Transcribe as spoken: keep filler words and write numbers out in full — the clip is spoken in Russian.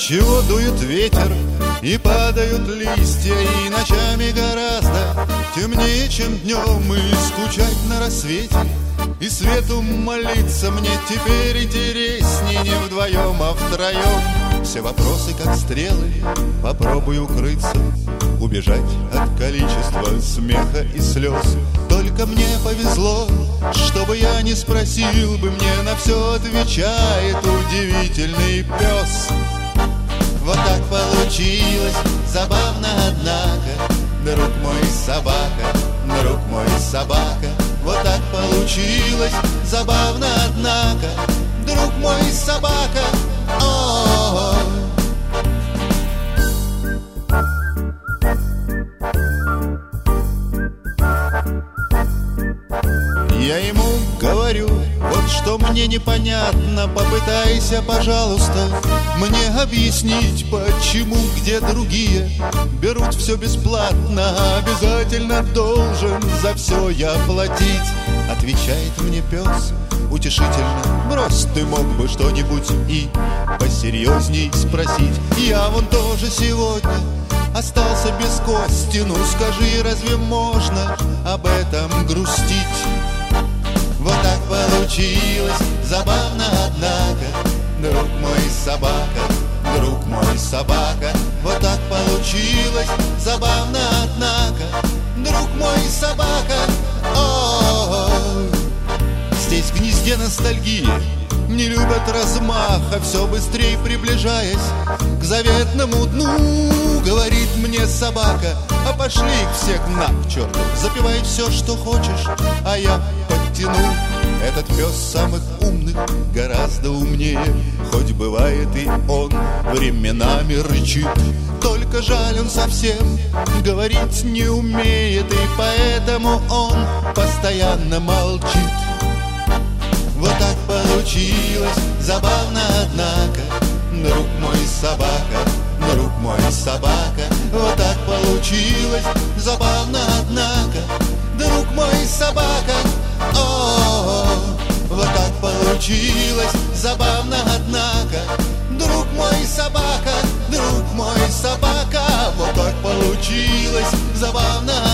Отчего дует ветер и падают листья, и ночами гораздо темнее, чем днем, и скучать на рассвете и свету молиться мне теперь интереснее не вдвоем, а втроем. Все вопросы как стрелы, попробуй укрыться, убежать от количества смеха и слез. Только мне повезло, чтобы я не спросил бы, мне на все отвечает удивительный пес. Вот так получилось, забавно, однако, друг мой собака, друг мой собака. Вот так получилось, забавно, однако, друг мой собака. О-о-о. Я ему говорю, вот что мне непонятно, попытайся, пожалуйста, мне объяснить, почему, где другие берут все бесплатно, а обязательно должен за все я платить. Отвечает мне пес утешительно: брось, ты мог бы что-нибудь и посерьезней спросить. Я вон тоже сегодня остался без кости, ну скажи, разве можно об этом грустить? Вот так получилось, забавно, однако, друг мой собака, друг мой собака. Вот так получилось, забавно, однако, друг мой собака. О-о-о. Здесь в гнезде ностальгии не любят размаха, все быстрее приближаясь к заветному дну. Говорит мне собака: а пошли их всех на к черту, запивай все, что хочешь, а я подтяну. Этот пес самых умных гораздо умнее, хоть бывает и он временами рычит. Только жаль, он совсем говорить не умеет, и поэтому он постоянно молчит. Вот так получилось, забавно, однако, друг мой собака, друг мой собака. Вот так получилось, забавно, однако, друг мой собака. О-о-о. Вот так получилось, забавно, однако, друг мой собака, друг мой собака. Вот так получилось, забавно,